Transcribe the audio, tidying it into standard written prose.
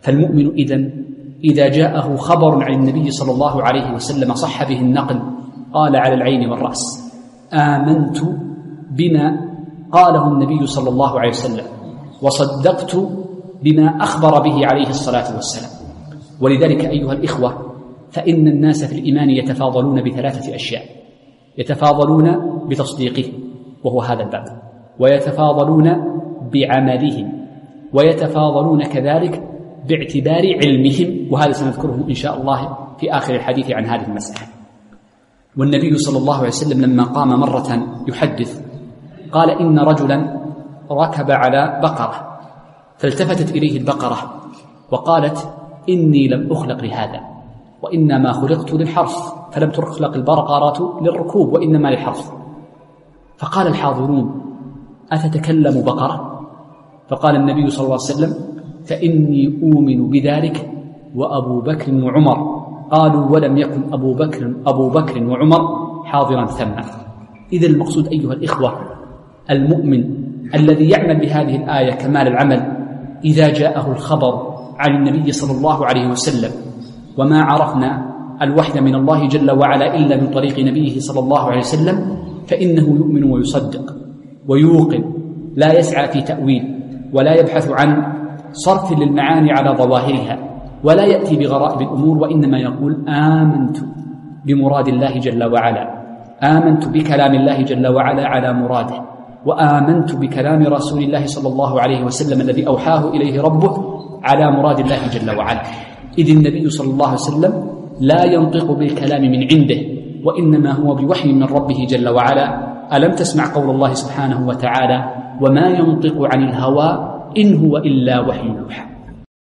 فالمؤمن إذا جاءه خبر عن النبي صلى الله عليه وسلم صح به النقل قال على العين والرأس: آمنت بما قاله النبي صلى الله عليه وسلم وصدقت بما أخبر به عليه الصلاة والسلام. ولذلك أيها الإخوة، فإن الناس في الإيمان يتفاضلون بثلاثة أشياء: يتفاضلون بتصديقه وهو هذا الباب، ويتفاضلون بعملهم، ويتفاضلون كذلك باعتبار علمهم، وهذا سنذكره إن شاء الله في آخر الحديث عن هذه المسألة. والنبي صلى الله عليه وسلم لما قام مرة يحدث قال: إن رجلا ركب على بقرة فالتفتت إليه البقرة وقالت: إني لم أخلق لهذا وإنما خلقت للحرث، فلم تخلق البقرة للركوب وإنما للحرث. فقال الحاضرون: أتتكلم بقرة؟ فقال النبي صلى الله عليه وسلم: فإني أؤمن بذلك وأبو بكر وعمر. قالوا: ولم يكن أبو بكر وعمر حاضرا ثم. إذا المقصود أيها الإخوة، المؤمن الذي يعمل بهذه الآية كمال العمل إذا جاءه الخبر عن النبي صلى الله عليه وسلم، وما عرفنا الوحي من الله جل وعلا إلا من طريق نبيه صلى الله عليه وسلم، فإنه يؤمن ويصدق ويوقن، لا يسعى في تأويل ولا يبحث عن صرف للمعاني على ظواهرها، ولا يأتي بغرائب الأمور، وإنما يقول: آمنت بمراد الله جل وعلا، آمنت بكلام الله جل وعلا على مراده، وآمنت بكلام رسول الله صلى الله عليه وسلم الذي أوحاه إليه ربه على مراد الله جل وعلا. إذ النبي صلى الله عليه وسلم لا ينطق بالكلام من عنده، وإنما هو بوحي من ربه جل وعلا. ألم تسمع قول الله سبحانه وتعالى: وما ينطق عن الهوى إن هو إلا وحي يوحى.